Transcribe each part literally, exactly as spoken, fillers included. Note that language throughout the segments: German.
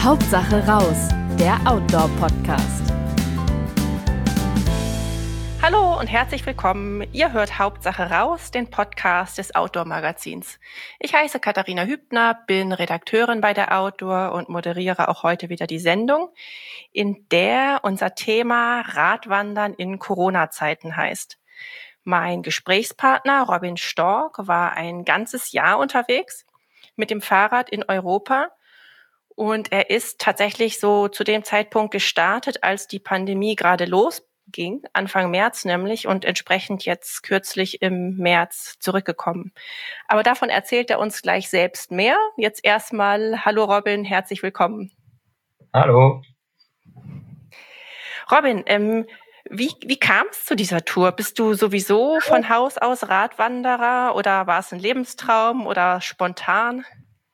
Hauptsache raus, der Outdoor-Podcast. Hallo und herzlich willkommen. Ihr hört Hauptsache raus, den Podcast des Outdoor-Magazins. Ich heiße Katharina Hübner, bin Redakteurin bei der Outdoor und moderiere auch heute wieder die Sendung, in der unser Thema Radwandern in Corona-Zeiten heißt. Mein Gesprächspartner Robin Stork war ein ganzes Jahr unterwegs mit dem Fahrrad in Europa und er ist tatsächlich so zu dem Zeitpunkt gestartet, als die Pandemie gerade losging, Anfang März nämlich, und entsprechend jetzt kürzlich im März zurückgekommen. Aber davon erzählt er uns gleich selbst mehr. Jetzt erstmal, hallo Robin, herzlich willkommen. Hallo. Robin, ähm, Wie, wie kam es zu dieser Tour? Bist du sowieso von Haus aus Radwanderer oder war es ein Lebenstraum oder spontan?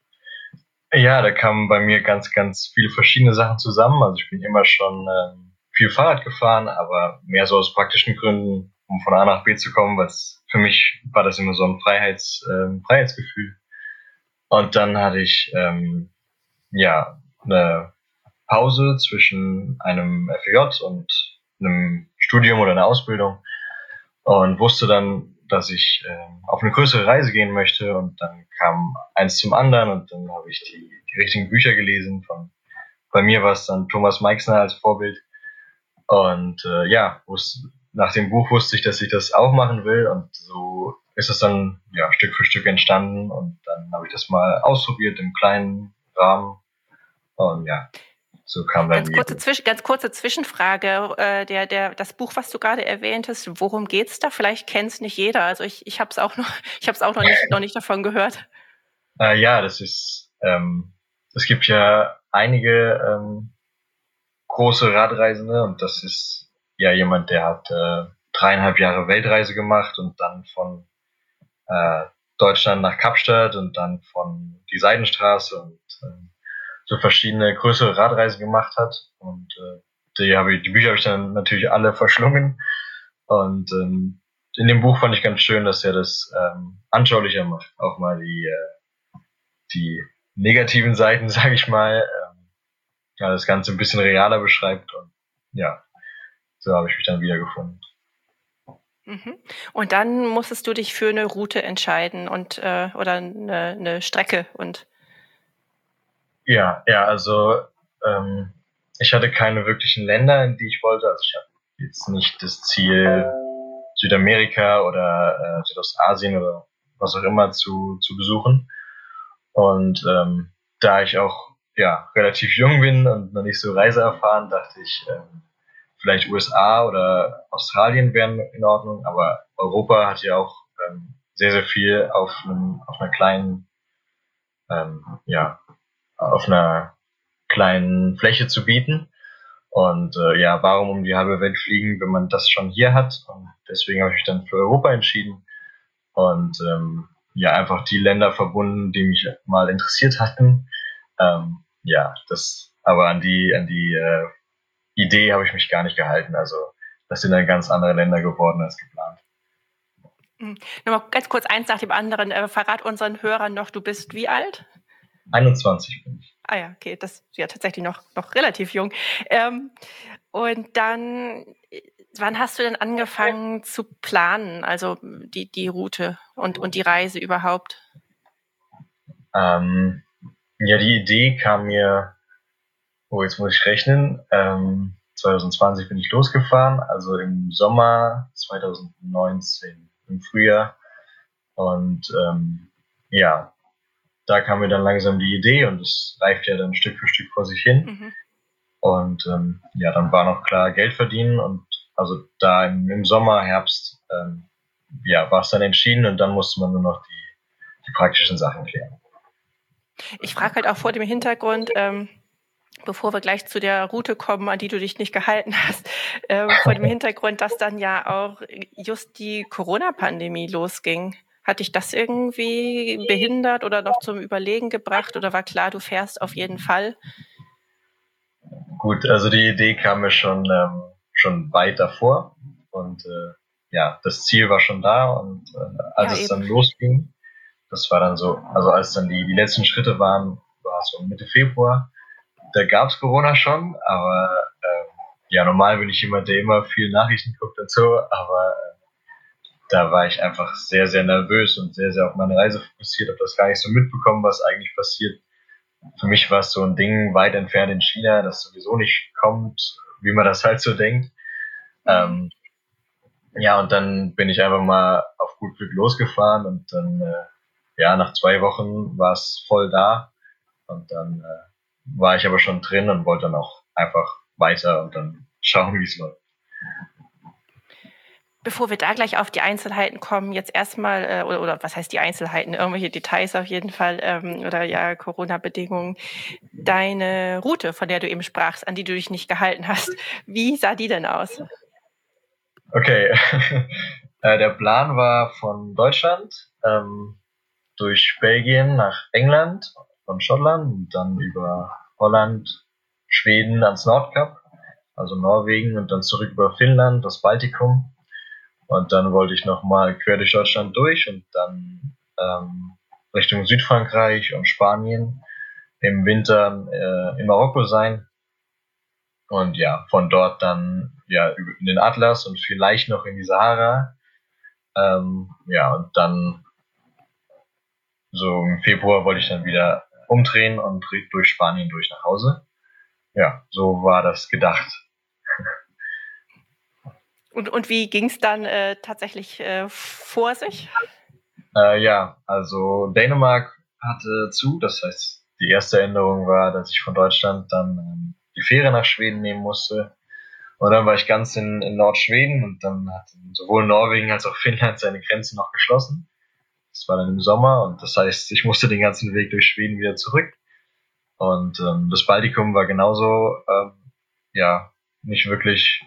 Ja, da kamen bei mir ganz, ganz viele verschiedene Sachen zusammen. Also ich bin immer schon ähm, viel Fahrrad gefahren, aber mehr so aus praktischen Gründen, um von A nach B zu kommen, weil für mich war das immer so ein Freiheits, ähm, Freiheitsgefühl. Und dann hatte ich ähm, ja eine Pause zwischen einem F J und einem Studium oder einer Ausbildung und wusste dann, dass ich äh, auf eine größere Reise gehen möchte, und dann kam eins zum anderen und dann habe ich die, die richtigen Bücher gelesen. Von, bei mir war es dann Thomas Meixner als Vorbild, und äh, ja, wusste, nach dem Buch wusste ich, dass ich das auch machen will, und so ist es dann ja Stück für Stück entstanden, und dann habe ich das mal ausprobiert im kleinen Rahmen, und ja, so kam dann ganz kurze, Zwisch- ganz kurze Zwischenfrage. Äh, der, der, das Buch, was du gerade erwähntest, worum geht's da? Vielleicht kennt es nicht jeder. Also ich, ich habe es auch noch, ich habe es auch noch nicht, noch nicht davon gehört. Äh, ja, das ist, ähm, es gibt ja einige ähm, große Radreisende, und das ist ja jemand, der hat äh, dreieinhalb Jahre Weltreise gemacht und dann von äh, Deutschland nach Kapstadt und dann von die Seidenstraße und äh, so verschiedene größere Radreisen gemacht hat, und äh, die, habe ich, die Bücher habe ich dann natürlich alle verschlungen, und ähm, in dem Buch fand ich ganz schön, dass er das ähm, anschaulicher macht, auch mal die äh, die negativen Seiten, sage ich mal, ähm, ja, das Ganze ein bisschen realer beschreibt, und ja, so habe ich mich dann wiedergefunden. Mhm. Und dann musstest du dich für eine Route entscheiden und äh, oder eine, eine Strecke und Ja, ja, also ähm, ich hatte keine wirklichen Länder, in die ich wollte. Also ich habe jetzt nicht das Ziel, Südamerika oder äh, Südostasien oder was auch immer zu, zu besuchen. Und ähm, da ich auch ja relativ jung bin und noch nicht so reiseerfahren, dachte ich, ähm, vielleicht U S A oder Australien wären in Ordnung. Aber Europa hat ja auch ähm, sehr, sehr viel auf, einem, auf einer kleinen, ähm, ja, auf einer kleinen Fläche zu bieten. Und äh, ja, warum um die halbe Welt fliegen, wenn man das schon hier hat? Und deswegen habe ich mich dann für Europa entschieden und ähm, ja, einfach die Länder verbunden, die mich mal interessiert hatten. Ähm, ja, das, aber an die an die äh, Idee habe ich mich gar nicht gehalten. Also das sind dann ganz andere Länder geworden als geplant. Mhm. Nochmal ganz kurz eins nach dem anderen. Äh, verrat unseren Hörern noch, du bist wie alt? einundzwanzig bin ich. Ah ja, okay, das ist ja tatsächlich noch, noch relativ jung. Ähm, und dann, wann hast du denn angefangen zu planen, also die, die Route und, und die Reise überhaupt? Ähm, ja, die Idee kam mir, oh, jetzt muss ich rechnen, ähm, zwanzig zwanzig bin ich losgefahren, also im Sommer zwanzig neunzehn, im Frühjahr. Und ähm, ja, da kam mir dann langsam die Idee, und es reift ja dann Stück für Stück vor sich hin. Mhm. Und ähm, ja, dann war noch klar Geld verdienen, und also da im, im Sommer, Herbst, ähm, ja, war es dann entschieden, und dann musste man nur noch die, die praktischen Sachen klären. Ich frage halt auch vor dem Hintergrund, ähm, bevor wir gleich zu der Route kommen, an die du dich nicht gehalten hast, äh, vor dem Hintergrund, dass dann ja auch just die Corona-Pandemie losging. Hat dich das irgendwie behindert oder noch zum Überlegen gebracht oder war klar, du fährst auf jeden Fall? Gut, also die Idee kam mir schon, ähm, schon weit davor, und äh, ja, das Ziel war schon da, und äh, als Ja, es eben. dann losging, das war dann so, also als dann die, die letzten Schritte waren, war es so Mitte Februar, da gab's Corona schon, aber ähm, ja, normal bin ich jemand, der immer viel Nachrichten guckt und so, aber äh, da war ich einfach sehr, sehr nervös und sehr, sehr auf meine Reise fokussiert, habe das gar nicht so mitbekommen, was eigentlich passiert. Für mich war es so ein Ding weit entfernt in China, das sowieso nicht kommt, wie man das halt so denkt. Ähm, ja, und dann bin ich einfach mal auf gut Glück losgefahren und dann, äh, ja, nach zwei Wochen war es voll da und dann äh, war ich aber schon drin und wollte dann auch einfach weiter und dann schauen, wie es läuft. Bevor wir da gleich auf die Einzelheiten kommen, jetzt erstmal, äh, oder, oder was heißt die Einzelheiten, irgendwelche Details auf jeden Fall, ähm, oder ja, Corona-Bedingungen. Deine Route, von der du eben sprachst, an die du dich nicht gehalten hast, wie sah die denn aus? Okay, äh, der Plan war von Deutschland ähm, durch Belgien nach England, von Schottland und dann über Holland, Schweden ans Nordkap, also Norwegen und dann zurück über Finnland, das Baltikum. Und dann wollte ich nochmal quer durch Deutschland durch und dann ähm, Richtung Südfrankreich und Spanien im Winter äh, in Marokko sein. Und ja, von dort dann ja in den Atlas und vielleicht noch in die Sahara. Ähm, ja, und dann so im Februar wollte ich dann wieder umdrehen und durch Spanien durch nach Hause. Ja, so war das gedacht. Und, und wie ging es dann äh, tatsächlich äh, vor sich? Äh, ja, also Dänemark hatte zu, das heißt, die erste Änderung war, dass ich von Deutschland dann ähm, die Fähre nach Schweden nehmen musste. Und dann war ich ganz in, in Nordschweden und dann hat sowohl Norwegen als auch Finnland seine Grenzen noch geschlossen. Das war dann im Sommer und das heißt, ich musste den ganzen Weg durch Schweden wieder zurück. Und ähm, das Baltikum war genauso, ähm, ja, nicht wirklich,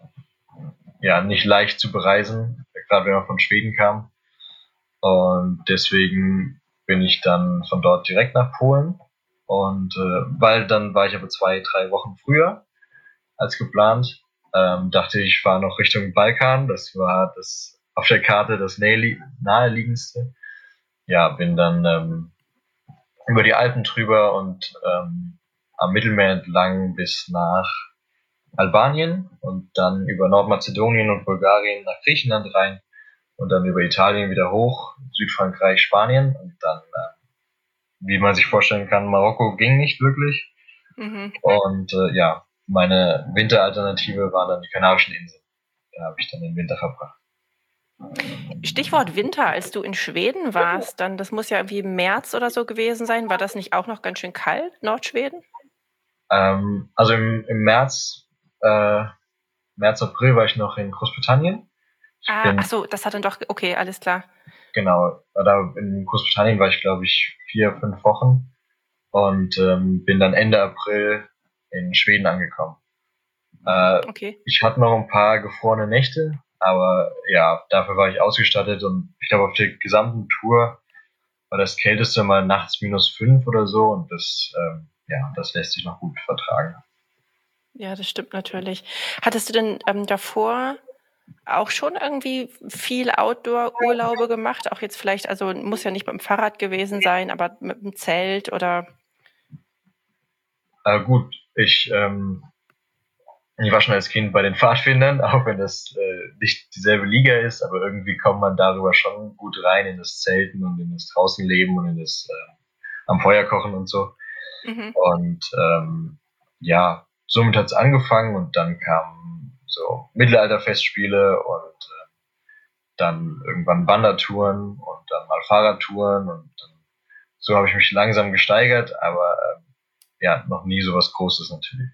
ja, nicht leicht zu bereisen, gerade wenn man von Schweden kam. Und deswegen bin ich dann von dort direkt nach Polen. Und äh, weil dann war ich aber zwei, drei Wochen früher als geplant. Ähm, dachte ich, ich fahre noch Richtung Balkan. Das war das auf der Karte das naheliegendste. Ja, bin dann ähm, über die Alpen drüber und ähm, am Mittelmeer entlang bis nach Albanien und dann über Nordmazedonien und Bulgarien nach Griechenland rein und dann über Italien wieder hoch, Südfrankreich, Spanien und dann, äh, wie man sich vorstellen kann, Marokko ging nicht wirklich. Mhm. Und äh, ja, meine Winteralternative waren dann die Kanarischen Inseln. Da habe ich dann den Winter verbracht. Stichwort Winter, als du in Schweden warst, dann das muss ja irgendwie im März oder so gewesen sein. War das nicht auch noch ganz schön kalt, Nordschweden? Ähm, also im, im März, äh, März, April war ich noch in Großbritannien. Ich ah, bin, ach so, das hat dann doch, okay, alles klar. Genau, da in Großbritannien war ich, glaube ich, vier, fünf Wochen und ähm, bin dann Ende April in Schweden angekommen. Äh, okay. Ich hatte noch ein paar gefrorene Nächte, aber ja, dafür war ich ausgestattet und ich glaube, auf der gesamten Tour war das Kälteste mal nachts minus fünf oder so und das, ähm, ja, das lässt sich noch gut vertragen. Ja, das stimmt natürlich. Hattest du denn ähm, davor auch schon irgendwie viel Outdoor-Urlaube gemacht? Auch jetzt vielleicht, also muss ja nicht mit dem Fahrrad gewesen sein, aber mit dem Zelt oder? Äh, gut, ich, ähm, ich war schon als Kind bei den Pfadfindern, auch wenn das äh, nicht dieselbe Liga ist, aber irgendwie kommt man darüber schon gut rein in das Zelten und in das Draußenleben und in das äh, am Feuer kochen und so. Mhm. Und ähm, ja, somit hat es angefangen und dann kamen so Mittelalterfestspiele und äh, dann irgendwann Wandertouren und dann mal Fahrradtouren und dann, so habe ich mich langsam gesteigert, aber äh, ja, noch nie so was Großes natürlich.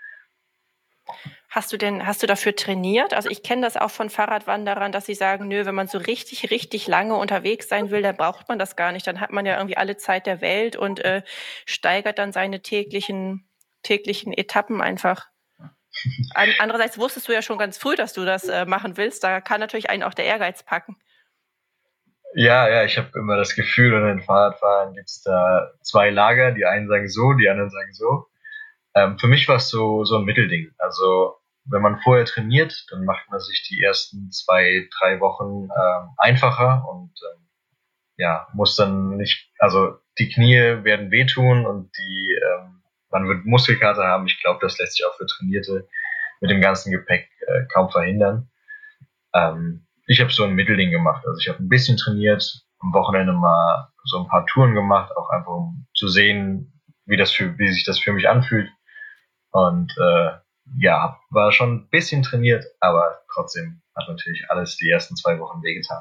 Hast du denn, hast du dafür trainiert? Also ich kenne das auch von Fahrradwanderern, dass sie sagen, nö, wenn man so richtig, richtig lange unterwegs sein will, dann braucht man das gar nicht. Dann hat man ja irgendwie alle Zeit der Welt und äh, steigert dann seine täglichen, täglichen Etappen einfach. Andererseits wusstest du ja schon ganz früh, dass du das äh, machen willst. Da kann natürlich einen auch der Ehrgeiz packen. Ja, ja, ich habe immer das Gefühl, unter den Fahrradfahrern gibt es da zwei Lager. Die einen sagen so, die anderen sagen so. Ähm, für mich war es so, so ein Mittelding. Also wenn man vorher trainiert, dann macht man sich die ersten zwei, drei Wochen ähm, einfacher und ähm, ja, muss dann nicht, also die Knie werden wehtun und die, ähm, man wird Muskelkater haben. Ich glaube, das lässt sich auch für Trainierte mit dem ganzen Gepäck äh, kaum verhindern. Ähm, ich habe so ein Mittelding gemacht. Also ich habe ein bisschen trainiert, am Wochenende mal so ein paar Touren gemacht, auch einfach um zu sehen, wie das für, wie sich das für mich anfühlt. Und äh, ja, war schon ein bisschen trainiert, aber trotzdem hat natürlich alles die ersten zwei Wochen wehgetan.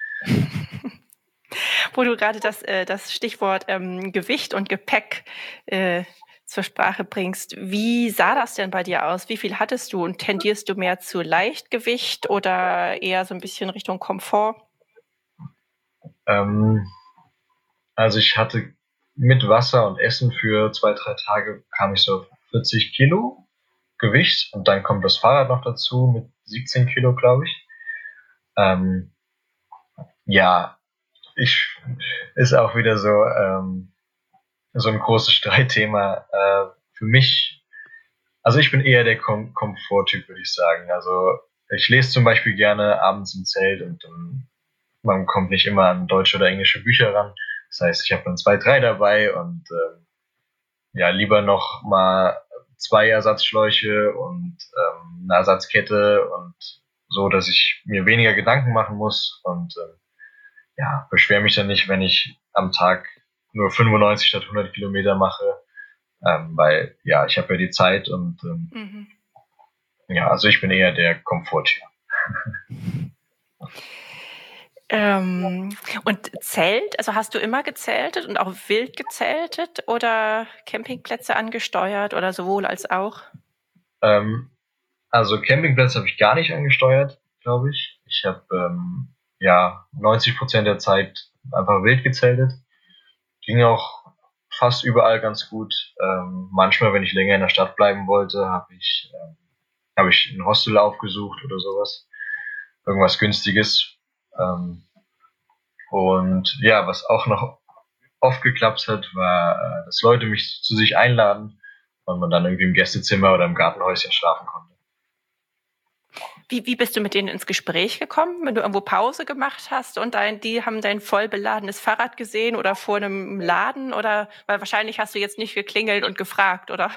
Wo du gerade das, äh, das Stichwort ähm, Gewicht und Gepäck äh, zur Sprache bringst. Wie sah das denn bei dir aus? Wie viel hattest du und tendierst du mehr zu Leichtgewicht oder eher so ein bisschen Richtung Komfort? Ähm, also ich hatte mit Wasser und Essen für zwei, drei Tage kam ich so auf vierzig Kilo Gewicht und dann kommt das Fahrrad noch dazu mit siebzehn Kilo, glaube ich. Ähm, ja, ich ist auch wieder so ähm, so ein großes Streitthema. Äh, für mich, also ich bin eher der Kom- Komforttyp, würde ich sagen. Also ich lese zum Beispiel gerne abends im Zelt und ähm, man kommt nicht immer an deutsche oder englische Bücher ran. Das heißt, ich habe dann zwei, drei dabei und äh, ja, lieber noch mal zwei Ersatzschläuche und ähm, eine Ersatzkette und so, dass ich mir weniger Gedanken machen muss und äh, ja, beschwere mich dann nicht, wenn ich am Tag nur fünfundneunzig statt hundert Kilometer mache, ähm, weil ja, ich habe ja die Zeit und ähm, Mhm. ja, also ich bin eher der Komforttyp. Ähm, und Zelt, also hast du immer gezeltet und auch wild gezeltet oder Campingplätze angesteuert oder sowohl als auch? Ähm, also Campingplätze habe ich gar nicht angesteuert, glaube ich. Ich habe ähm, ja neunzig Prozent der Zeit einfach wild gezeltet. Ging auch fast überall ganz gut. Ähm, manchmal, wenn ich länger in der Stadt bleiben wollte, habe ich ähm, habe ich ein Hostel aufgesucht oder sowas, irgendwas Günstiges. Ähm, und ja, was auch noch oft geklappt hat, war, äh, dass Leute mich zu sich einladen und man dann irgendwie im Gästezimmer oder im Gartenhäuschen schlafen konnte. Wie, wie bist du mit denen ins Gespräch gekommen, wenn du irgendwo Pause gemacht hast und dein, die haben dein voll beladenes Fahrrad gesehen oder vor einem Laden oder, weil wahrscheinlich hast du jetzt nicht geklingelt und gefragt, oder?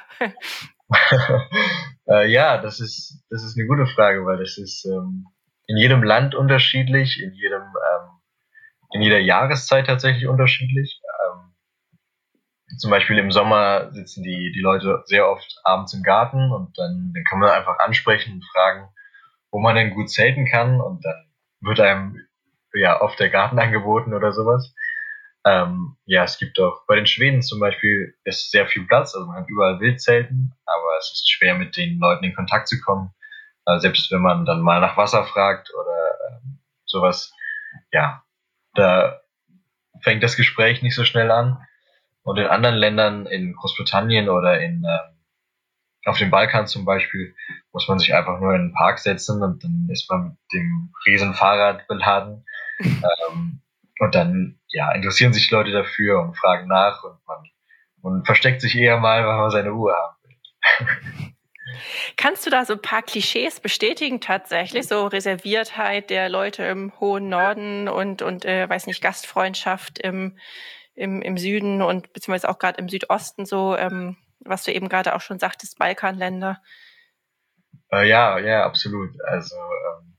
äh, ja, das ist, das ist eine gute Frage, weil das ist ähm, in jedem Land unterschiedlich, in jedem, ähm, in jeder Jahreszeit tatsächlich unterschiedlich. Ähm, zum Beispiel im Sommer sitzen die, die Leute sehr oft abends im Garten und dann, dann kann man einfach ansprechen und fragen, wo man denn gut zelten kann und dann wird einem ja oft der Garten angeboten oder sowas. Ähm, ja, es gibt auch bei den Schweden zum Beispiel ist sehr viel Platz, also man kann überall wild zelten, aber es ist schwer mit den Leuten in Kontakt zu kommen. Also selbst wenn man dann mal nach Wasser fragt oder ähm, sowas, ja, da fängt das Gespräch nicht so schnell an. Und in anderen Ländern, in Großbritannien oder in ähm, auf dem Balkan zum Beispiel, muss man sich einfach nur in einen Park setzen und dann ist man mit dem riesen Fahrrad beladen. Ähm, und dann ja, interessieren sich Leute dafür und fragen nach und man, man versteckt sich eher mal, weil man seine Ruhe haben will. Kannst du da so ein paar Klischees bestätigen tatsächlich, so Reserviertheit der Leute im hohen Norden und, und äh, weiß nicht, Gastfreundschaft im, im, im Süden und beziehungsweise auch gerade im Südosten, so ähm, was du eben gerade auch schon sagtest, Balkanländer? Äh, ja, ja, absolut. Also ähm,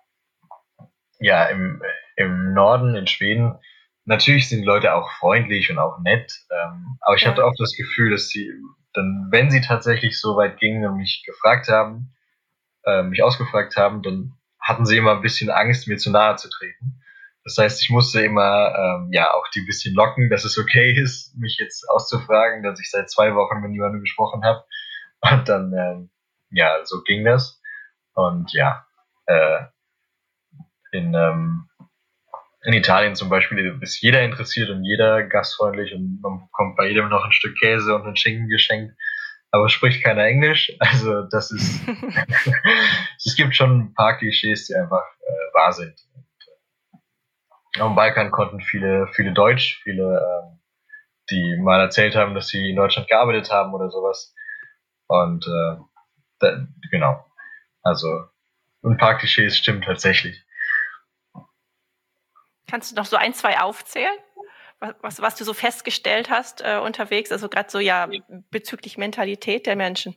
ja, im, im Norden, in Schweden, natürlich sind die Leute auch freundlich und auch nett, ähm, aber ich hatte Ja. auch das Gefühl, dass sie dann, wenn sie tatsächlich so weit gingen und mich gefragt haben, äh, mich ausgefragt haben, dann hatten sie immer ein bisschen Angst, mir zu nahe zu treten. Das heißt, ich musste immer ähm, ja auch die bisschen locken, dass es okay ist, mich jetzt auszufragen, dass ich seit zwei Wochen mit niemandem gesprochen habe. Und dann, ähm, ja, so ging das. Und ja, äh, in, ähm, in Italien zum Beispiel ist jeder interessiert und jeder gastfreundlich und man bekommt bei jedem noch ein Stück Käse und einen Schinken geschenkt, aber spricht keiner Englisch. Also das ist, es gibt schon ein paar Klischees, die einfach äh, wahr sind. Und, äh, am Balkan konnten viele, viele Deutsch, viele, äh, die mal erzählt haben, dass sie in Deutschland gearbeitet haben oder sowas. Und äh, da, genau, also ein paar Klischees stimmen tatsächlich. Kannst du noch so ein, zwei aufzählen, was, was du so festgestellt hast äh, unterwegs, also gerade so ja bezüglich Mentalität der Menschen?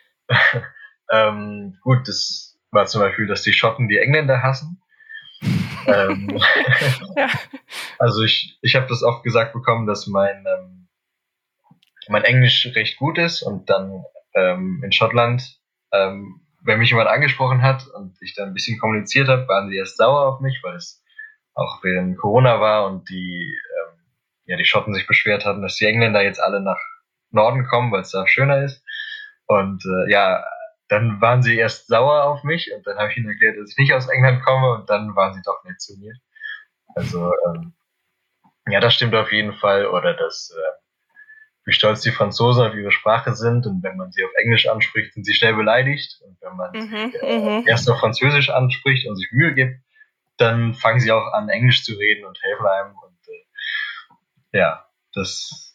ähm, gut, das war zum Beispiel, dass die Schotten die Engländer hassen. ähm, ja. Also ich, ich habe das oft gesagt bekommen, dass mein, ähm, mein Englisch recht gut ist und dann ähm, in Schottland, ähm, wenn mich jemand angesprochen hat und ich dann ein bisschen kommuniziert habe, waren sie erst sauer auf mich, weil es auch während Corona war und die, ähm, ja, die Schotten sich beschwert hatten, dass die Engländer jetzt alle nach Norden kommen, weil es da schöner ist. Und äh, ja, dann waren sie erst sauer auf mich und dann habe ich ihnen erklärt, dass ich nicht aus England komme und dann waren sie doch nett zu mir. Also ähm, ja, das stimmt auf jeden Fall. Oder dass äh, wie stolz die Franzosen auf ihre Sprache sind und wenn man sie auf Englisch anspricht, sind sie schnell beleidigt und wenn man mhm, sie äh, erst auf Französisch anspricht und sich Mühe gibt, dann fangen sie auch an, Englisch zu reden und helfen einem und äh, ja, das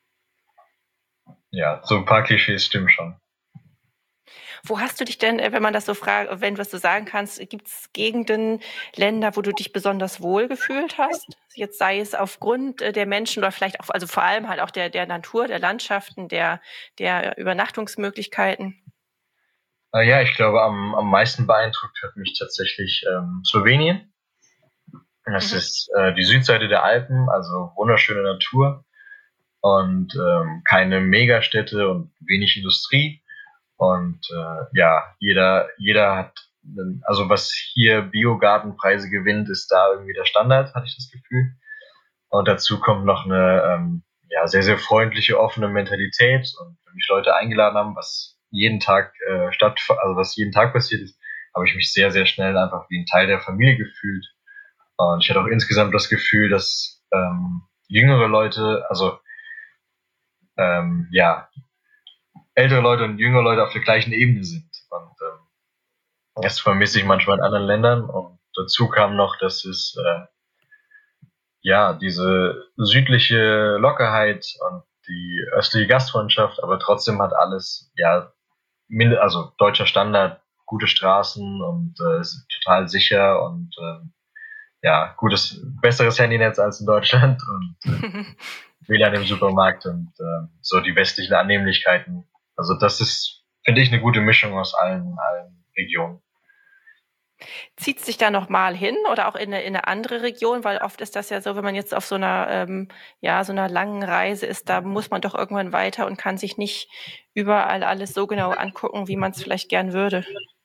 ja, so ein paar Klischees stimmen schon. Wo hast du dich denn, wenn man das so fragt, wenn du das so sagen kannst, gibt es Gegenden, Länder, wo du dich besonders wohl gefühlt hast? Jetzt sei es aufgrund der Menschen oder vielleicht auch, also vor allem halt auch der, der Natur, der Landschaften, der, der Übernachtungsmöglichkeiten? Äh, ja, ich glaube, am, am meisten beeindruckt hat mich tatsächlich ähm, Slowenien. Das mhm. ist äh, die Südseite der Alpen, also wunderschöne Natur und ähm, keine Megastädte und wenig Industrie. Und äh, ja, jeder, jeder hat, also was hier Biogartenpreise gewinnt, ist da irgendwie der Standard, hatte ich das Gefühl. Und dazu kommt noch eine ähm, ja sehr, sehr freundliche, offene Mentalität. Und wenn mich Leute eingeladen haben, was jeden Tag äh, statt, also was jeden Tag passiert ist, habe ich mich sehr, sehr schnell einfach wie ein Teil der Familie gefühlt. Und ich hatte auch insgesamt das Gefühl, dass ähm, jüngere Leute, also ähm, ja, ältere Leute und jüngere Leute auf der gleichen Ebene sind. Und ähm, das vermisse ich manchmal in anderen Ländern. Und dazu kam noch, dass es äh, ja diese südliche Lockerheit und die östliche Gastfreundschaft, aber trotzdem hat alles ja mind- also deutscher Standard, gute Straßen und äh, ist total sicher und äh, ja gutes besseres Handynetz als in Deutschland und äh, W L A N im Supermarkt und äh, so die westlichen Annehmlichkeiten. Also das ist, finde ich, eine gute Mischung aus allen, allen Regionen. Zieht es sich da nochmal hin oder auch in eine, in eine andere Region? Weil oft ist das ja so, wenn man jetzt auf so einer, ähm, ja, so einer langen Reise ist, da muss man doch irgendwann weiter und kann sich nicht überall alles so genau angucken, wie man es vielleicht gern würde.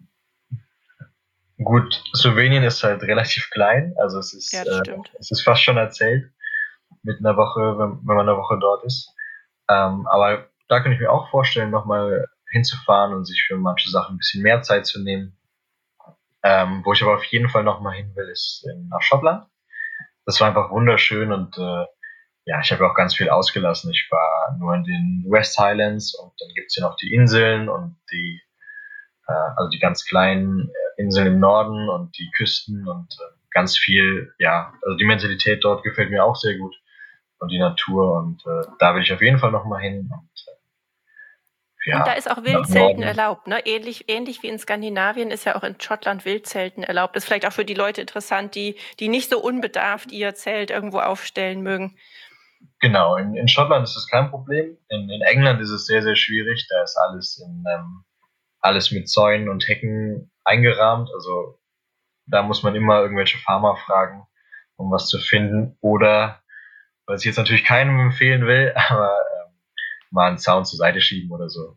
Gut, Slowenien ist halt relativ klein, also es ist, ja, das äh, stimmt. es ist fast schon erzählt mit einer Woche, wenn, wenn man eine Woche dort ist. Ähm, aber da kann ich mir auch vorstellen, nochmal hinzufahren und sich für manche Sachen ein bisschen mehr Zeit zu nehmen. Ähm, wo ich aber auf jeden Fall nochmal hin will, ist in, nach Schottland. Das war einfach wunderschön und äh, ja, ich habe auch ganz viel ausgelassen. Ich war nur in den West Highlands und dann gibt's hier noch die Inseln und die, äh, also die ganz kleinen Inseln im Norden und die Küsten und äh, ganz viel, ja, also die Mentalität dort gefällt mir auch sehr gut und die Natur und äh, da will ich auf jeden Fall nochmal hin. Und, äh, ja, und da ist auch Wildzelten erlaubt, ne? Ähnlich, ähnlich wie in Skandinavien ist ja auch in Schottland Wildzelten erlaubt. Das ist vielleicht auch für die Leute interessant, die, die nicht so unbedarft ihr Zelt irgendwo aufstellen mögen. Genau, in, in Schottland ist das kein Problem. In, in England ist es sehr, sehr schwierig. Da ist alles in ähm, alles mit Zäunen und Hecken eingerahmt. Also da muss man immer irgendwelche Farmer fragen, um was zu finden. Oder, was ich jetzt natürlich keinem empfehlen will, aber ähm, mal einen Zaun zur Seite schieben oder so.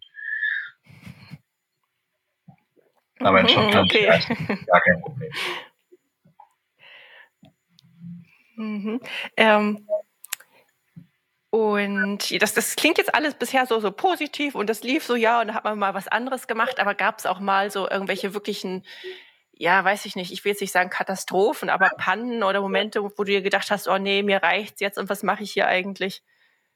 Aber in Schottland okay. ist gar kein Problem. Mhm. Ähm, und das, das klingt jetzt alles bisher so, so positiv und das lief so, ja, und da hat man mal was anderes gemacht, aber gab es auch mal so irgendwelche wirklichen, ja, weiß ich nicht, ich will jetzt nicht sagen Katastrophen, aber Pannen oder Momente, wo du dir gedacht hast, oh nee, mir reicht's jetzt und was mache ich hier eigentlich?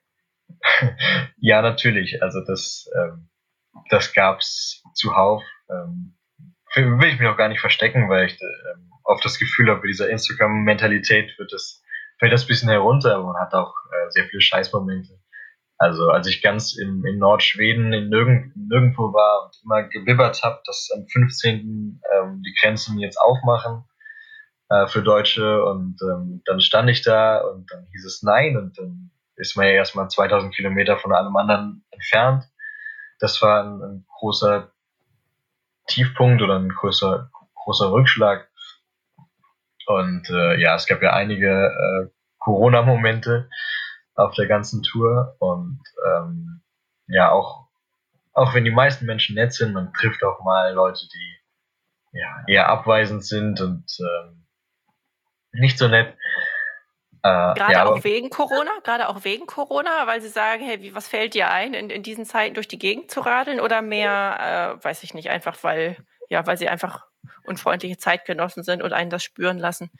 Ja, natürlich. Also das, ähm, das gab's zuhauf. Ähm, will ich mich auch gar nicht verstecken, weil ich ähm, oft das Gefühl habe, bei dieser Instagram-Mentalität wird das, fällt das ein bisschen herunter, aber man hat auch äh, sehr viele Scheißmomente. Also als ich ganz im, in Nordschweden in nirgend, nirgendwo war und immer gebibbert habe, dass am fünfzehnten Ähm, die Grenzen jetzt aufmachen äh, für Deutsche und ähm, dann stand ich da und dann hieß es nein und dann ist man ja erstmal zweitausend Kilometer von allem anderen entfernt. Das war ein, ein großer Tiefpunkt oder ein größer, großer Rückschlag. Und äh, ja, es gab ja einige äh, Corona-Momente auf der ganzen Tour und ähm, ja, auch, auch wenn die meisten Menschen nett sind, man trifft auch mal Leute, die ja, eher abweisend sind und ähm, nicht so nett. Äh, Gerade ja, auch aber, wegen Corona, gerade auch wegen Corona, weil sie sagen, hey, wie, was fällt dir ein, in, in diesen Zeiten durch die Gegend zu radeln oder mehr, äh, weiß ich nicht, einfach weil, ja, weil sie einfach unfreundliche Zeitgenossen sind und einen das spüren lassen.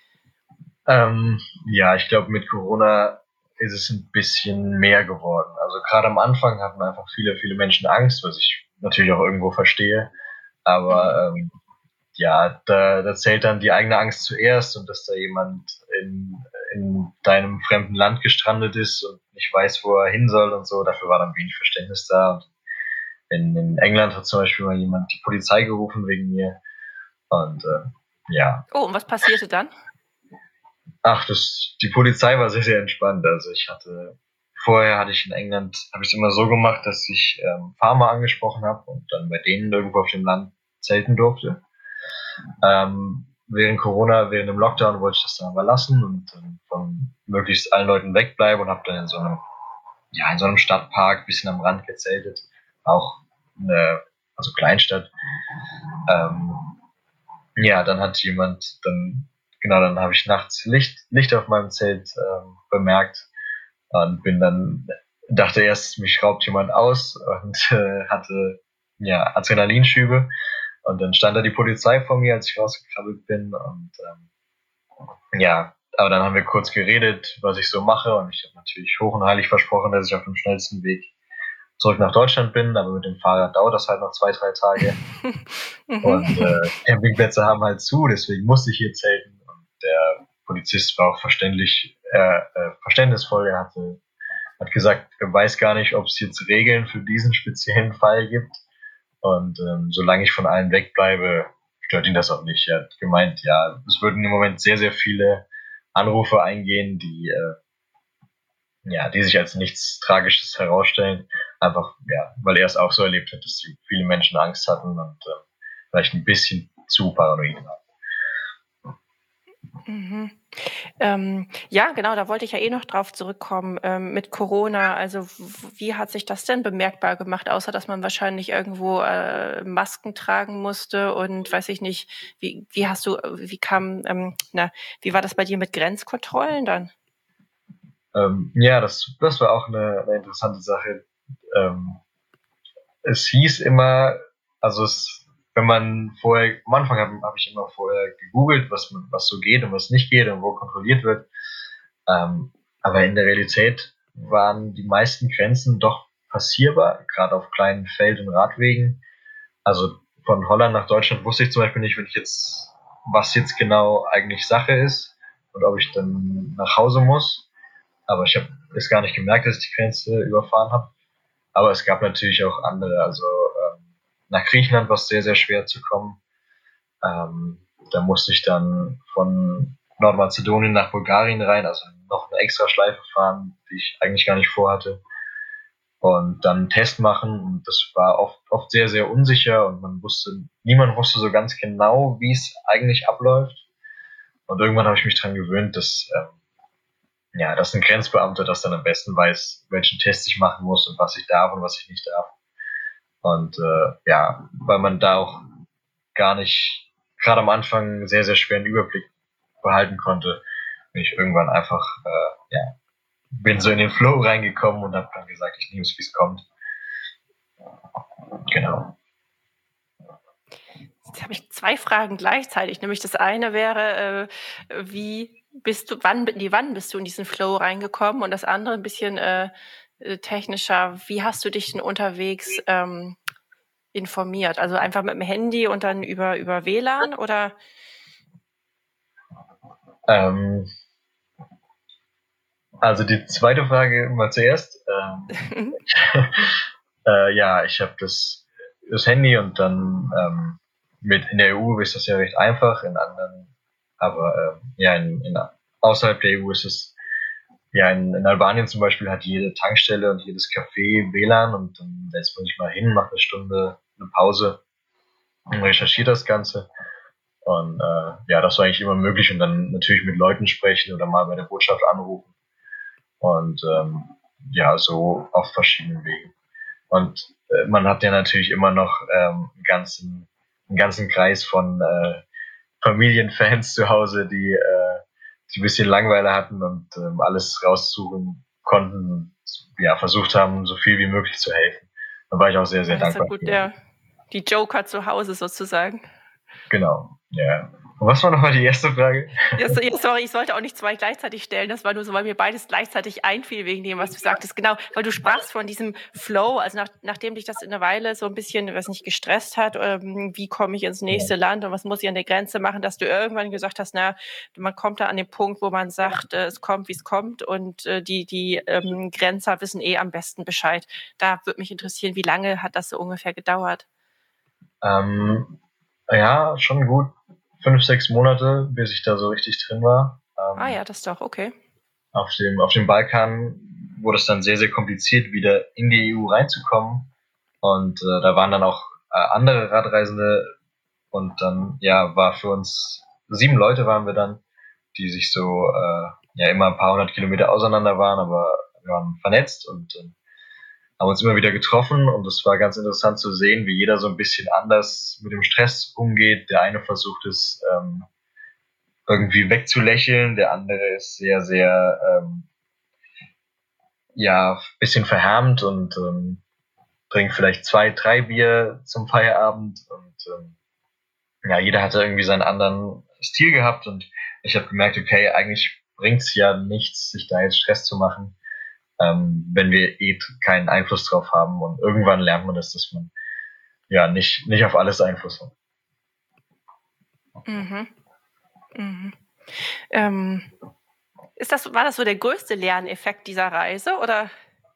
ähm, ja, ich glaube, mit Corona ist es ein bisschen mehr geworden. Also gerade am Anfang hatten einfach viele, viele Menschen Angst, was ich natürlich auch irgendwo verstehe. Aber ähm, ja, da, da zählt dann die eigene Angst zuerst und dass da jemand in, in deinem fremden Land gestrandet ist und nicht weiß, wo er hin soll und so, dafür war dann wenig Verständnis da. Und in, in England hat zum Beispiel mal jemand die Polizei gerufen wegen mir und äh, ja. Oh, und was passierte dann? Ach, das, die Polizei war sehr, sehr entspannt. Also ich hatte, vorher hatte ich in England, habe ich es immer so gemacht, dass ich ähm, Farmer angesprochen habe und dann bei denen irgendwo auf dem Land zelten durfte. Ähm, während Corona, während dem Lockdown wollte ich das dann aber lassen und ähm, von möglichst allen Leuten wegbleiben und habe dann in so einem, ja, in so einem Stadtpark, bisschen am Rand gezeltet. Auch eine, also Kleinstadt. Ähm, ja, dann hat jemand, dann, genau, dann habe ich nachts Licht, Licht auf meinem Zelt ähm, bemerkt und bin dann, dachte erst, mich raubt jemand aus und äh, hatte, ja, Adrenalinschübe. Und dann stand da die Polizei vor mir, als ich rausgekrabbelt bin. Und ähm, ja, aber dann haben wir kurz geredet, was ich so mache. Und ich habe natürlich hoch und heilig versprochen, dass ich auf dem schnellsten Weg zurück nach Deutschland bin. Aber mit dem Fahrrad dauert das halt noch zwei, drei Tage. Und äh, Campingplätze haben halt zu, deswegen musste ich hier zelten. Und der Polizist war auch verständlich, äh, äh, verständnisvoll. Er hatte, hat gesagt, er weiß gar nicht, ob es jetzt Regeln für diesen speziellen Fall gibt. Und ähm, solange ich von allen wegbleibe, stört ihn das auch nicht. Er hat gemeint, ja, es würden im Moment sehr, sehr viele Anrufe eingehen, die äh, ja, die sich als nichts Tragisches herausstellen. Einfach, ja, weil er es auch so erlebt hat, dass viele Menschen Angst hatten und äh, vielleicht ein bisschen zu paranoid waren. Mhm. Ähm, ja, genau, da wollte ich ja eh noch drauf zurückkommen ähm, mit Corona. Also w- wie hat sich das denn bemerkbar gemacht, außer dass man wahrscheinlich irgendwo äh, Masken tragen musste und weiß ich nicht, wie, wie hast du, wie kam, ähm, na, wie war das bei dir mit Grenzkontrollen dann? Ähm, ja, das, das war auch eine, eine interessante Sache. Ähm, es hieß immer, also es, wenn man vorher, am Anfang habe hab ich immer vorher gegoogelt, was, was so geht und was nicht geht und wo kontrolliert wird. Ähm, aber in der Realität waren die meisten Grenzen doch passierbar, gerade auf kleinen Feld- und Radwegen. Also von Holland nach Deutschland wusste ich zum Beispiel nicht, wenn ich jetzt, was jetzt genau eigentlich Sache ist und ob ich dann nach Hause muss. Aber ich habe es gar nicht gemerkt, dass ich die Grenze überfahren habe. Aber es gab natürlich auch andere, also ähm, nach Griechenland war es sehr, sehr schwer zu kommen. Ähm, da musste ich dann von Nordmazedonien nach Bulgarien rein, also noch eine extra Schleife fahren, die ich eigentlich gar nicht vorhatte. Und dann einen Test machen. Und das war oft, oft sehr, sehr unsicher und man wusste, niemand wusste so ganz genau, wie es eigentlich abläuft. Und irgendwann habe ich mich dran gewöhnt, dass, ähm, ja, dass ein Grenzbeamter das dann am besten weiß, welchen Test ich machen muss und was ich darf und was ich nicht darf. Und äh, ja, weil man da auch gar nicht, gerade am Anfang, sehr, sehr schweren Überblick behalten konnte, bin ich irgendwann einfach, äh, ja, bin so in den Flow reingekommen und habe dann gesagt, ich nehme es, wie es kommt. Genau. Jetzt habe ich zwei Fragen gleichzeitig. Nämlich das eine wäre, äh, wie bist du, wann, nee, wann bist du in diesen Flow reingekommen? Und das andere ein bisschen äh, äh, technischer, wie hast du dich denn unterwegs ähm, informiert? Also einfach mit dem Handy und dann über, über W L A N oder? Ähm, also die zweite Frage mal zuerst. Ähm, äh, ja, ich habe das, das Handy und dann ähm, mit in der E U ist das ja recht einfach. In anderen Aber äh, ja, in, in, außerhalb der E U ist es, ja, in, in Albanien zum Beispiel hat jede Tankstelle und jedes Café W L A N und dann setzt man sich mal hin, macht eine Stunde eine Pause und recherchiert das Ganze. Und äh, ja, das war eigentlich immer möglich und dann natürlich mit Leuten sprechen oder mal bei der Botschaft anrufen. Und ähm, ja, so auf verschiedenen Wegen. Und äh, man hat ja natürlich immer noch ähm, einen, ganzen, einen ganzen Kreis von äh, Familienfans zu Hause, die, äh, die ein bisschen Langeweile hatten und ähm, alles raussuchen konnten, ja, versucht haben, so viel wie möglich zu helfen. Da war ich auch sehr, sehr Ja, das ist ja dankbar. gut, der, die Joker zu Hause sozusagen. Genau, ja. Und was war nochmal die erste Frage? Ja, so, ja, sorry, ich sollte auch nicht zwei gleichzeitig stellen. Das war nur so, weil mir beides gleichzeitig einfiel wegen dem, was du sagtest. Genau, weil du sprachst von diesem Flow, also nach, nachdem dich das in einer Weile so ein bisschen, was nicht gestresst hat, ähm, wie komme ich ins nächste ja. Land und was muss ich an der Grenze machen, dass du irgendwann gesagt hast, na, man kommt da an den Punkt, wo man sagt, äh, es kommt, wie es kommt und äh, die, die ähm, Grenzer wissen eh am besten Bescheid. Da würde mich interessieren, wie lange hat das so ungefähr gedauert? Ähm, ja, schon gut. Fünf, sechs Monate, bis ich da so richtig drin war. Ähm, ah ja, das ist doch okay. Auf dem, auf dem Balkan wurde es dann sehr, sehr kompliziert, wieder in die E U reinzukommen. Und äh, da waren dann auch äh, andere Radreisende. Und dann, ja, war für uns, sieben Leute waren wir dann, die sich so, äh, ja, immer ein paar hundert Kilometer auseinander waren, aber wir waren vernetzt und äh, haben uns immer wieder getroffen und es war ganz interessant zu sehen, wie jeder so ein bisschen anders mit dem Stress umgeht. Der eine versucht es ähm, irgendwie wegzulächeln, der andere ist sehr, sehr ähm, ja, bisschen verhärmt und ähm, trinkt vielleicht zwei, drei Bier zum Feierabend und ähm, ja, jeder hatte irgendwie seinen anderen Stil gehabt und ich habe gemerkt, okay, eigentlich bringt's ja nichts, sich da jetzt Stress zu machen. Ähm, wenn wir eh keinen Einfluss drauf haben und irgendwann lernt man das, dass man ja nicht, nicht auf alles Einfluss hat. Mhm. Mhm. Ähm, ist das, war das so der größte Lerneffekt dieser Reise oder?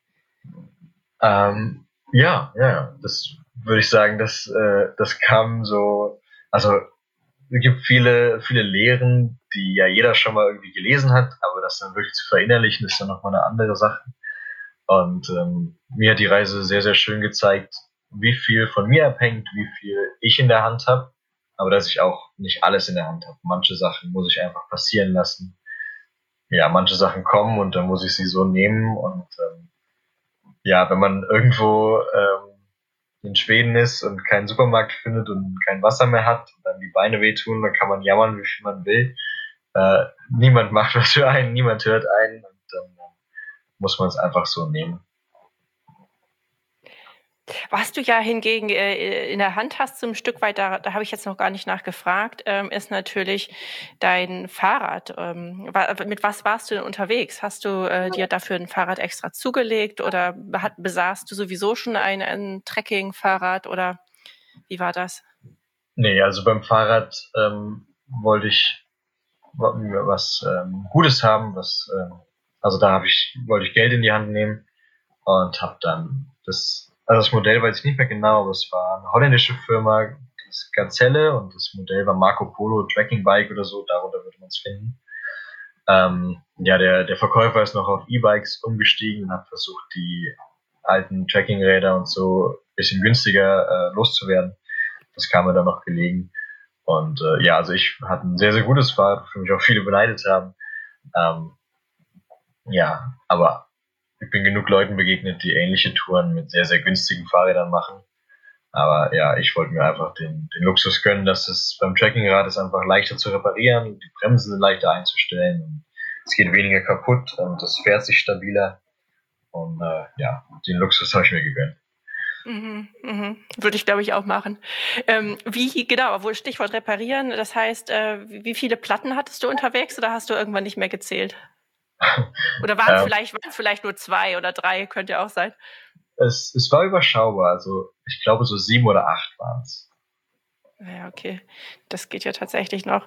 Ähm, ja, ja, das würde ich sagen, das, äh, das kam so, also es gibt viele, viele Lehren, die ja jeder schon mal irgendwie gelesen hat, aber das dann wirklich zu verinnerlichen, ist dann nochmal eine andere Sache. Und ähm, mir hat die Reise sehr, sehr schön gezeigt, wie viel von mir abhängt, wie viel ich in der Hand habe, aber dass ich auch nicht alles in der Hand habe. Manche Sachen muss ich einfach passieren lassen. Ja, manche Sachen kommen und dann muss ich sie so nehmen. Und ähm, ja, wenn man irgendwo ähm, in Schweden ist und keinen Supermarkt findet und kein Wasser mehr hat und dann die Beine wehtun, dann kann man jammern, wie viel man will. Äh, niemand macht was für einen, niemand hört einen und dann muss man es einfach so nehmen. Was du ja hingegen äh, in der Hand hast, so ein Stück weit, da, da habe ich jetzt noch gar nicht nachgefragt, ähm, ist natürlich dein Fahrrad. Ähm, wa- mit was warst du denn unterwegs? Hast du äh, dir dafür ein Fahrrad extra zugelegt oder hat, besaßt du sowieso schon ein, ein Trekking-Fahrrad oder wie war das? Nee, also beim Fahrrad ähm, wollte ich was ähm, Gutes haben, was ähm, also da habe ich wollte ich Geld in die Hand nehmen und habe dann das also das Modell weiß ich nicht mehr genau, aber es war eine holländische Firma, das Gazelle und das Modell war Marco Polo Trekking Bike oder so, darunter würde man es finden. Ähm, ja, der der Verkäufer ist noch auf E-Bikes umgestiegen und hat versucht, die alten Trekkingräder und so ein bisschen günstiger äh, loszuwerden. Das kam mir dann noch gelegen. Und äh, ja, also ich hatte ein sehr, sehr gutes Fahrrad, für mich auch viele beneidet haben. Ähm, ja, aber ich bin genug Leuten begegnet, die ähnliche Touren mit sehr, sehr günstigen Fahrrädern machen. Aber ja, ich wollte mir einfach den, den Luxus gönnen, dass es beim Trekkingrad ist einfach leichter zu reparieren, die Bremsen sind leichter einzustellen, und es geht weniger kaputt und es fährt sich stabiler. Und äh, ja, den Luxus habe ich mir gegönnt. Mhm, mhm. Würde ich, glaube ich, auch machen. Ähm, wie, genau, wohl Stichwort reparieren, das heißt, äh, wie viele Platten hattest du unterwegs oder hast du irgendwann nicht mehr gezählt? Oder waren es ähm, vielleicht, waren's vielleicht nur zwei oder drei, könnte ja auch sein. es, es war überschaubar, also ich glaube so sieben oder acht waren es. Ja, okay, das geht ja tatsächlich noch.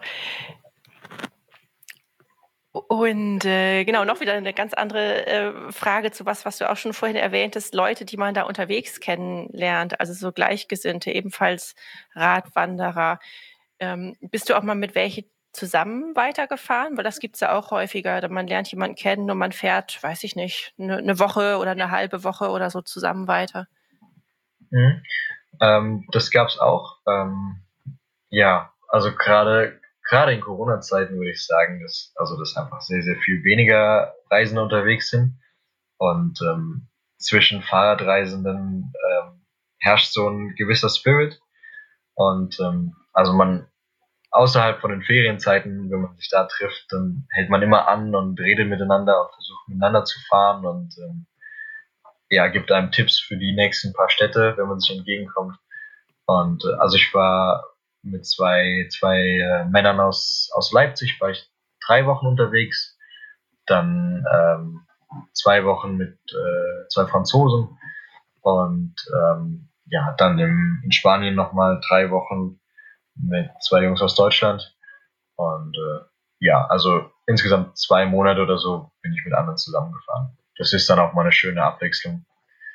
Und äh, genau, noch wieder eine ganz andere äh, Frage zu was, was du auch schon vorhin erwähntest, Leute, die man da unterwegs kennenlernt, also so Gleichgesinnte, ebenfalls Radwanderer. Ähm, bist du auch mal mit welche zusammen weitergefahren? Weil das gibt's ja auch häufiger. Man lernt jemanden kennen und man fährt, weiß ich nicht, eine, eine Woche oder eine halbe Woche oder so zusammen weiter. Mhm. Ähm, das gab's auch. Ähm, ja, also gerade gerade in Corona-Zeiten würde ich sagen, dass also dass einfach sehr sehr viel weniger Reisende unterwegs sind und ähm, zwischen Fahrradreisenden ähm, herrscht so ein gewisser Spirit und ähm, also man außerhalb von den Ferienzeiten, wenn man sich da trifft, dann hält man immer an und redet miteinander und versucht miteinander zu fahren und ähm, ja, gibt einem Tipps für die nächsten paar Städte, wenn man sich entgegenkommt. Und äh, also ich war mit zwei zwei äh, Männern aus aus Leipzig, war ich drei Wochen unterwegs, dann ähm, zwei Wochen mit äh, zwei Franzosen und ähm, ja, dann im, in Spanien nochmal drei Wochen mit zwei Jungs aus Deutschland. Und äh, ja, also insgesamt zwei Monate oder so bin ich mit anderen zusammengefahren. Das ist dann auch mal eine schöne Abwechslung.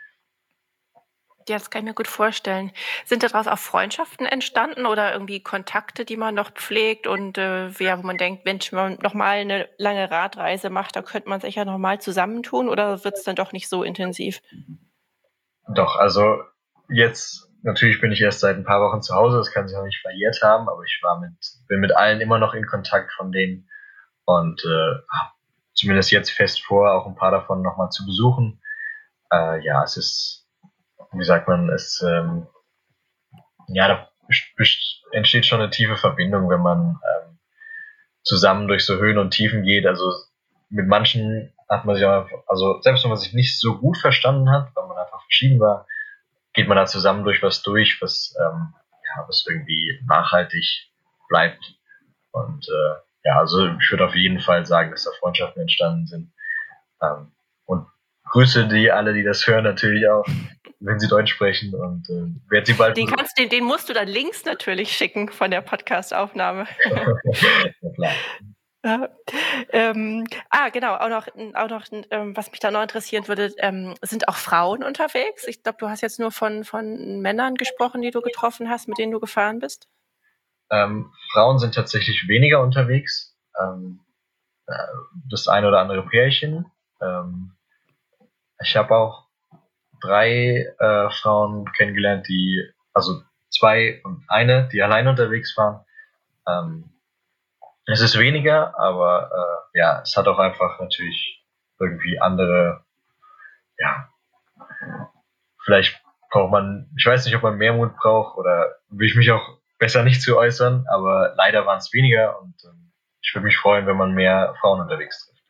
Ja, das kann ich mir gut vorstellen. Sind daraus auch Freundschaften entstanden oder irgendwie Kontakte, die man noch pflegt und äh, ja, wo man denkt, Mensch, wenn man nochmal eine lange Radreise macht, da könnte man sich ja nochmal zusammentun oder wird es dann doch nicht so intensiv? Doch, also jetzt, natürlich bin ich erst seit ein paar Wochen zu Hause, das kann sich noch nicht verjährt haben, aber ich war mit, bin mit allen immer noch in Kontakt von denen und äh, hab zumindest jetzt fest vor, auch ein paar davon nochmal zu besuchen. Äh, ja, es ist, wie sagt man, es, ähm, ja, da best- best- entsteht schon eine tiefe Verbindung, wenn man ähm, zusammen durch so Höhen und Tiefen geht. Also mit manchen hat man sich auch, also selbst wenn man sich nicht so gut verstanden hat, weil man einfach verschieden war, geht man da zusammen durch was durch, was, ähm, ja, was irgendwie nachhaltig bleibt. Und äh, ja, also ich würde auf jeden Fall sagen, dass da Freundschaften entstanden sind. Ähm, und grüße die alle, die das hören, natürlich auch, wenn sie Deutsch sprechen und äh, werde sie bald Den besuchen. kannst, den, den musst du dann Links natürlich schicken von der Podcast-Aufnahme. Ja, klar. Ja. Ähm, ah, genau, auch noch, auch noch ähm, was mich da noch interessieren würde, ähm, sind auch Frauen unterwegs? Ich glaube, du hast jetzt nur von, von Männern gesprochen, die du getroffen hast, mit denen du gefahren bist. Ähm, Frauen sind tatsächlich weniger unterwegs. Ähm, äh, das eine oder andere Pärchen. Ähm, ich habe auch drei äh, Frauen kennengelernt, die, also zwei und eine, die allein unterwegs waren. Ähm, es ist weniger, aber äh, ja, es hat auch einfach natürlich irgendwie andere, ja, vielleicht braucht man, ich weiß nicht, ob man mehr Mut braucht oder will ich mich auch besser nicht zu äußern, aber leider waren es weniger und ähm, ich würde mich freuen, wenn man mehr Frauen unterwegs trifft.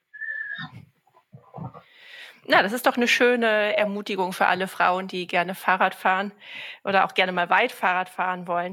Na, das ist doch eine schöne Ermutigung für alle Frauen, die gerne Fahrrad fahren oder auch gerne mal weit Fahrrad fahren wollen.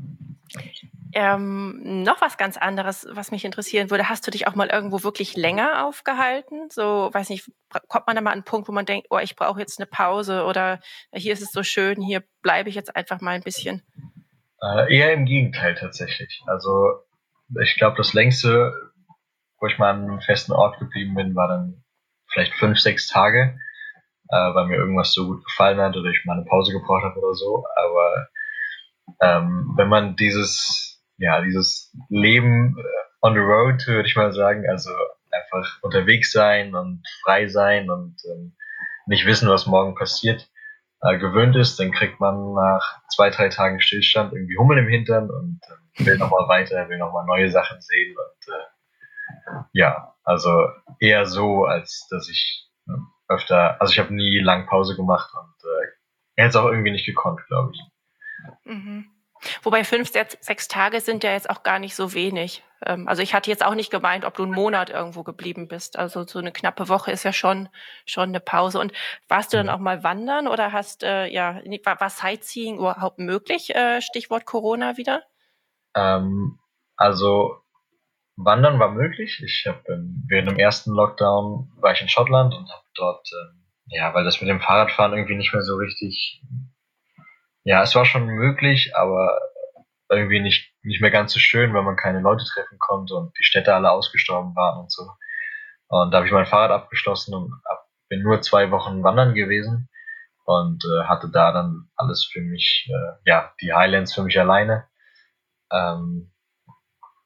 Ähm, noch was ganz anderes, was mich interessieren würde. Hast du dich auch mal irgendwo wirklich länger aufgehalten? So, weiß nicht, kommt man da mal an einen Punkt, wo man denkt, oh, ich brauche jetzt eine Pause oder hier ist es so schön, hier bleibe ich jetzt einfach mal ein bisschen? Äh, eher im Gegenteil tatsächlich. Also ich glaube, das längste, wo ich mal an einem festen Ort geblieben bin, war dann vielleicht fünf, sechs Tage, äh, weil mir irgendwas so gut gefallen hat oder ich mal eine Pause gebraucht habe oder so. Aber ähm, wenn man dieses, ja, dieses Leben äh, on the road, würde ich mal sagen, also einfach unterwegs sein und frei sein und ähm, nicht wissen, was morgen passiert, äh, gewöhnt ist, dann kriegt man nach zwei, drei Tagen Stillstand irgendwie Hummel im Hintern und äh, will nochmal weiter, will nochmal neue Sachen sehen und äh, ja, also eher so, als dass ich äh, öfter, also ich habe nie lang Pause gemacht und äh, er hätte es auch irgendwie nicht gekonnt, glaube ich. Mhm. Wobei fünf, sechs, sechs Tage sind ja jetzt auch gar nicht so wenig. Ähm, also ich hatte jetzt auch nicht gemeint, ob du einen Monat irgendwo geblieben bist. Also so eine knappe Woche ist ja schon schon eine Pause. Und warst du dann auch mal wandern oder hast äh, ja war, war Sightseeing überhaupt möglich? Äh, Stichwort Corona wieder. Ähm, also Wandern war möglich. Ich habe ähm, während dem ersten Lockdown war ich in Schottland und habe dort, ähm, ja, weil das mit dem Fahrradfahren irgendwie nicht mehr so richtig, ja, es war schon möglich, aber irgendwie nicht nicht mehr ganz so schön, weil man keine Leute treffen konnte und die Städte alle ausgestorben waren und so. Und da habe ich mein Fahrrad abgeschlossen und hab, bin nur zwei Wochen wandern gewesen und äh, hatte da dann alles für mich, äh, ja, die Highlands für mich alleine. Ähm,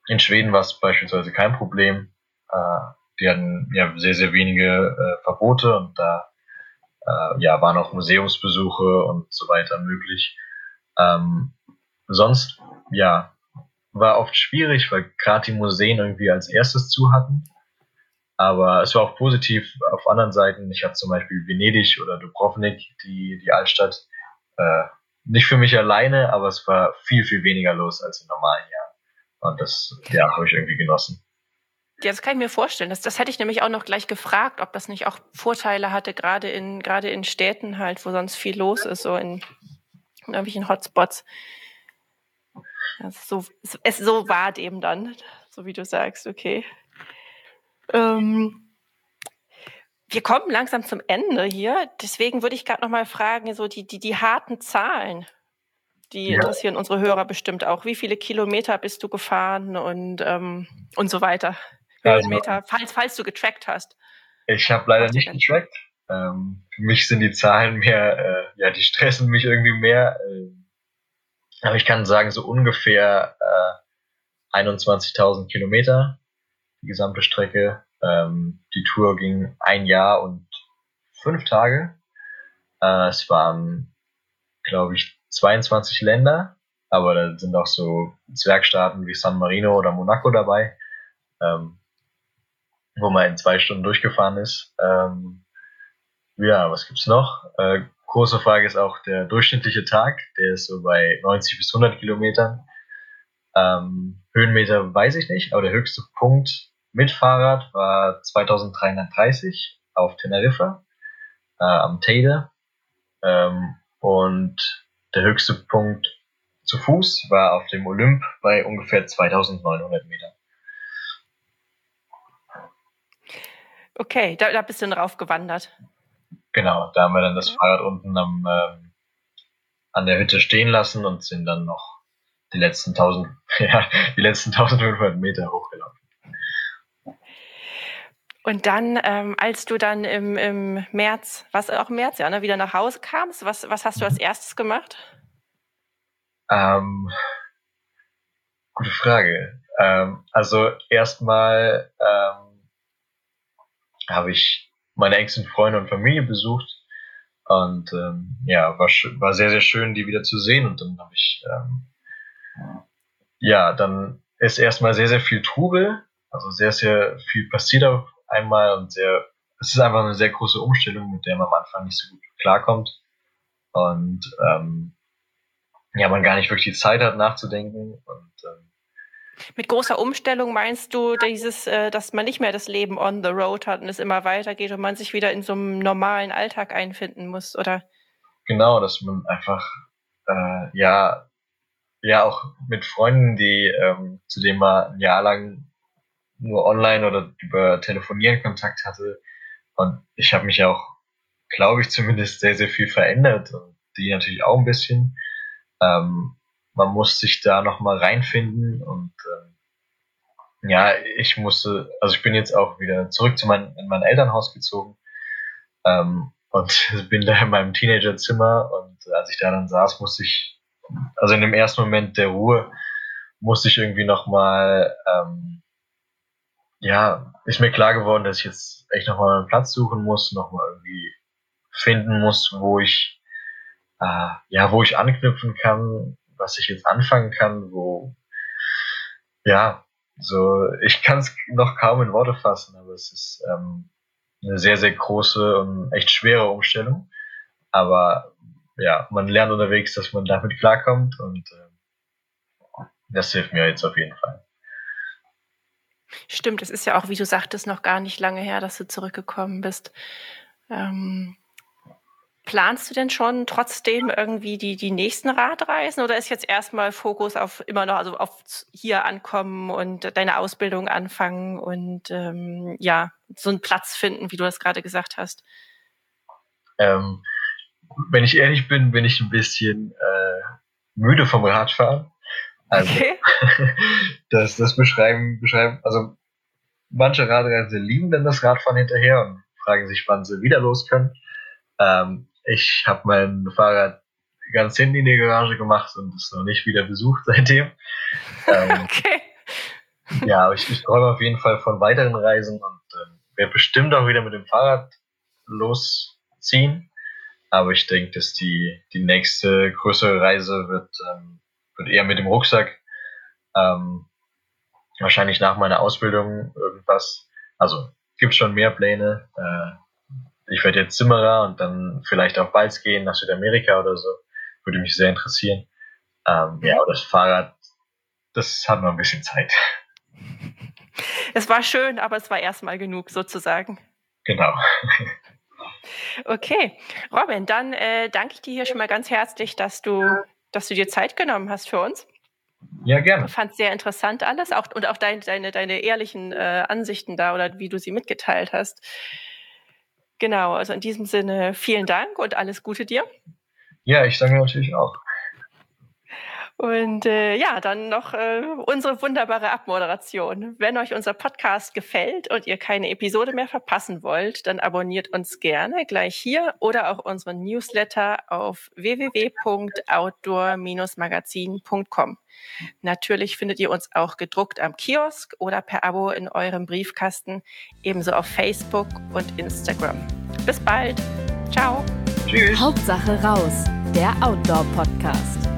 In Schweden war es beispielsweise kein Problem. Äh, die hatten ja sehr, sehr wenige äh, Verbote und da äh, ja, waren auch Museumsbesuche und so weiter möglich. Ähm, sonst, ja, war oft schwierig, weil gerade die Museen irgendwie als erstes zu hatten. Aber es war auch positiv auf anderen Seiten. Ich hatte zum Beispiel Venedig oder Dubrovnik, die, die Altstadt, äh, nicht für mich alleine, aber es war viel, viel weniger los als in normalen Jahren. Und das, ja, habe ich irgendwie genossen. Ja, das kann ich mir vorstellen. Das, das hätte ich nämlich auch noch gleich gefragt, ob das nicht auch Vorteile hatte, gerade in, gerade in Städten halt, wo sonst viel los ist, so in, in irgendwelchen Hotspots. Ja, so, es, so war es eben dann, so wie du sagst, okay. Ähm, wir kommen langsam zum Ende hier, deswegen würde ich gerade noch mal fragen, so die, die, die harten Zahlen, die Ja. interessieren unsere Hörer bestimmt auch. Wie viele Kilometer bist du gefahren und, ähm, und so weiter? Höhenmeter, also, falls, falls du getrackt hast. Ich habe leider nicht getrackt. Ähm, für mich sind die Zahlen mehr, äh, ja, die stressen mich irgendwie mehr. Äh, aber ich kann sagen, so ungefähr äh, einundzwanzigtausend Kilometer, die gesamte Strecke. Ähm, die Tour ging ein Jahr und fünf Tage. Äh, es waren, glaube ich, zweiundzwanzig Länder, aber da sind auch so Zwergstaaten wie San Marino oder Monaco dabei, ähm, wo man in zwei Stunden durchgefahren ist. Ähm, ja, was gibt's noch? Äh, große Frage ist auch der durchschnittliche Tag, der ist so bei neunzig bis hundert Kilometern. Ähm, Höhenmeter weiß ich nicht, aber der höchste Punkt mit Fahrrad war zweitausenddreihundertdreißig auf Teneriffa, äh, am Teide. Ähm, und der höchste Punkt zu Fuß war auf dem Olymp bei ungefähr zweitausendneunhundert Metern. Okay, da, da bist du drauf gewandert. Genau, da haben wir dann das ja. Fahrrad unten am, ähm, an der Hütte stehen lassen und sind dann noch die letzten tausend, ja, die letzten eintausendfünfhundert Meter hochgelaufen. Und dann, ähm, als du dann im, im März, was auch im März, ja, ne, wieder nach Hause kamst, was, was hast du als erstes gemacht? Ähm, gute Frage. Ähm, also erstmal ähm, habe ich meine engsten Freunde und Familie besucht und ähm, ja, war, war sehr, sehr schön, die wieder zu sehen. Und dann habe ich, ähm, ja, dann ist erstmal sehr, sehr viel Trubel, also sehr, sehr viel passiert auf einmal und sehr, es ist einfach eine sehr große Umstellung, mit der man am Anfang nicht so gut klarkommt und ähm, ja, man gar nicht wirklich die Zeit hat nachzudenken und ähm, mit großer Umstellung meinst du dieses, äh, dass man nicht mehr das Leben on the road hat und es immer weitergeht und man sich wieder in so einem normalen Alltag einfinden muss, oder? Genau, dass man einfach äh, ja ja auch mit Freunden, die ähm, zu denen man ein Jahr lang nur online oder über Telefonieren Kontakt hatte, und ich habe mich ja auch, glaube ich, zumindest sehr, sehr viel verändert und die natürlich auch ein bisschen. Ähm, man muss sich da nochmal reinfinden und ähm, ja, ich musste, also ich bin jetzt auch wieder zurück zu mein, in mein Elternhaus gezogen ähm, und bin da in meinem Teenagerzimmer und als ich da dann saß, musste ich, also in dem ersten Moment der Ruhe, musste ich irgendwie nochmal, ähm, ja, ist mir klar geworden, dass ich jetzt echt nochmal einen Platz suchen muss, nochmal irgendwie finden muss, wo ich, äh, ja, wo ich anknüpfen kann, was ich jetzt anfangen kann, wo, ja, so, ich kann es noch kaum in Worte fassen, aber es ist ähm, eine sehr, sehr große und echt schwere Umstellung. Aber ja, man lernt unterwegs, dass man damit klarkommt und äh, das hilft mir jetzt auf jeden Fall. Stimmt, es ist ja auch, wie du sagtest, noch gar nicht lange her, dass du zurückgekommen bist. Ähm, planst du denn schon trotzdem irgendwie die, die nächsten Radreisen oder ist jetzt erstmal Fokus auf immer noch, also auf hier ankommen und deine Ausbildung anfangen und ähm, ja, so einen Platz finden, wie du das gerade gesagt hast? Ähm, wenn ich ehrlich bin, bin ich ein bisschen äh, müde vom Radfahren. Also, okay. das, das beschreiben, beschreiben, also manche Radreisende lieben dann das Radfahren hinterher und fragen sich, wann sie wieder los können. Ähm, ich habe mein Fahrrad ganz hinten in die Garage gemacht und es noch nicht wieder besucht seitdem. Ähm, okay. Ja, aber ich, ich träume auf jeden Fall von weiteren Reisen und ähm, werde bestimmt auch wieder mit dem Fahrrad losziehen. Aber ich denke, dass die, die nächste größere Reise wird, ähm, wird eher mit dem Rucksack. Ähm, wahrscheinlich nach meiner Ausbildung irgendwas. Also gibt schon mehr Pläne. Äh, ich werde jetzt Zimmerer und dann vielleicht auf Balz gehen nach Südamerika oder so. Würde mich sehr interessieren. Ähm, mhm. Ja, aber das Fahrrad, das hat noch ein bisschen Zeit. Es war schön, aber es war erstmal genug sozusagen. Genau. Okay, Robin, dann äh, danke ich dir hier schon mal ganz herzlich, dass du, dass du dir Zeit genommen hast für uns. Ja, gerne. Ich fand es sehr interessant alles auch, und auch dein, deine, deine ehrlichen äh, Ansichten da oder wie du sie mitgeteilt hast. Genau, also in diesem Sinne vielen Dank und alles Gute dir. Ja, ich danke natürlich auch. Und äh, ja, dann noch äh, unsere wunderbare Abmoderation. Wenn euch unser Podcast gefällt und ihr keine Episode mehr verpassen wollt, dann abonniert uns gerne gleich hier oder auch unseren Newsletter auf w w w punkt outdoor Bindestrich magazin punkt com. Natürlich findet ihr uns auch gedruckt am Kiosk oder per Abo in eurem Briefkasten, ebenso auf Facebook und Instagram. Bis bald. Ciao. Tschüss. Hauptsache raus, der Outdoor-Podcast.